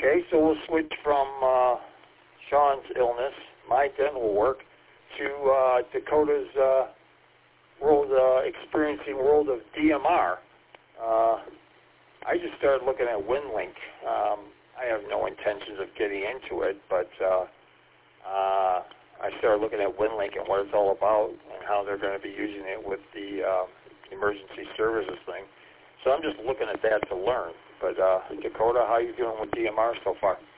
Okay, so we'll switch from Sean's illness, my dental work, to Dakota's experiencing world of DMR. I just started looking at WinLink. I have no intentions of getting into it, but I started looking at WinLink and what it's all about and how they're going to be using it with the emergency services thing. So I'm just looking at that to learn. But Dakota, how are you doing with DMR so far?